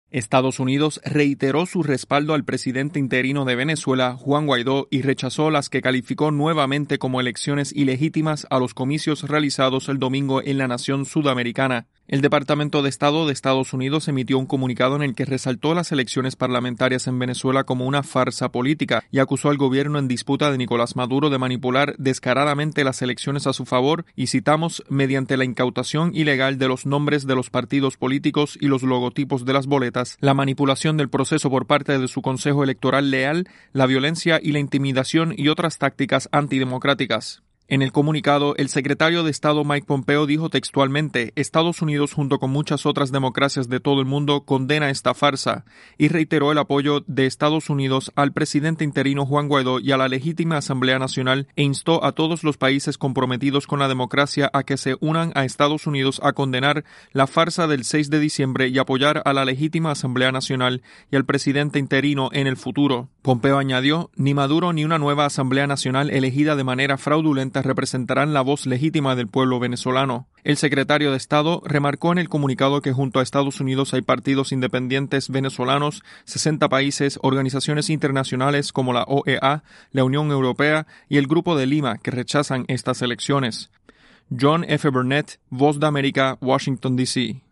Estados Unidos reiteró su respaldo al presidente interino de Venezuela, Juan Guaidó, y rechazó las que calificó nuevamente como elecciones ilegítimas a los comicios realizados el domingo en la nación sudamericana. El Departamento de Estado de Estados Unidos emitió un comunicado en el que resaltó las elecciones parlamentarias en Venezuela como una farsa política y acusó al gobierno en disputa de Nicolás Maduro de manipular descaradamente las elecciones a su favor y, citamos, mediante la incautación ilegal de los nombres de los partidos políticos y los logotipos de las boletas, la manipulación del proceso por parte de su Consejo Electoral leal, la violencia y la intimidación y otras tácticas antidemocráticas. En el comunicado, el secretario de Estado Mike Pompeo dijo textualmente: Estados Unidos, junto con muchas otras democracias de todo el mundo, condena esta farsa, y reiteró el apoyo de Estados Unidos al presidente interino Juan Guaidó y a la legítima Asamblea Nacional, e instó a todos los países comprometidos con la democracia a que se unan a Estados Unidos a condenar la farsa del 6 de diciembre y apoyar a la legítima Asamblea Nacional y al presidente interino en el futuro. Pompeo añadió: ni Maduro ni una nueva Asamblea Nacional elegida de manera fraudulenta representarán la voz legítima del pueblo venezolano. El secretario de Estado remarcó en el comunicado que junto a Estados Unidos hay partidos independientes venezolanos, 60 países, organizaciones internacionales como la OEA, la Unión Europea y el Grupo de Lima que rechazan estas elecciones. John F. Burnett, Voz de América, Washington, D.C.